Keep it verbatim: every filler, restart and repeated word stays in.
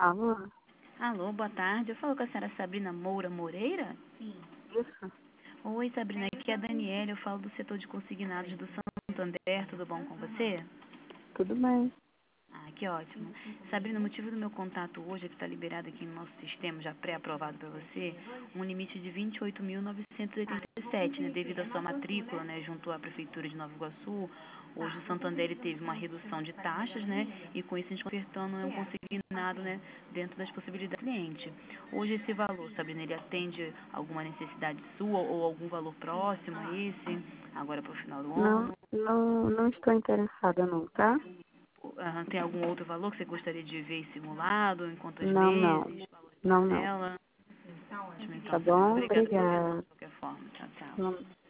Alô? Alô, boa tarde. Eu falo com a senhora Sabrina Moura Moreira? Isso? Oi, Sabrina, aqui é a Daniela. Eu falo do setor de consignados do Santander. Tudo bom com você? Tudo bem. Ah, que ótimo. Sabrina, o motivo do meu contato hoje é que está liberado aqui no nosso sistema, já pré-aprovado para você, um limite de vinte e oito mil novecentos e oitenta e sete, né, devido à sua matrícula, né, junto à Prefeitura de Nova Iguaçu. Hoje o Santander ele teve uma redução de taxas, né, e com isso a gente ofertando um consignado, né, dentro das possibilidades do cliente. Hoje esse valor, Sabrina, ele atende alguma necessidade sua ou algum valor próximo a esse, agora para o final do Não, ano? não, não estou interessada não, tá? Ah, tem algum outro valor que você gostaria de ver simulado, em quantas Não, não. vezes, valor de Não, não. parcela? Ótimo, Tá então, Sabrina. bom? Obrigada por me atender Obrigada. de qualquer forma. Tchau, tchau. Não-